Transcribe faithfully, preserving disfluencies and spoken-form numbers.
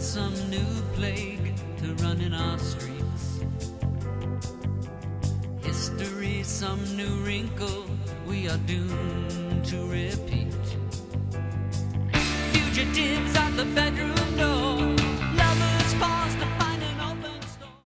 some new plague to run in our streets. History, some new wrinkle we are doomed to repeat. Fugitives at the bedroom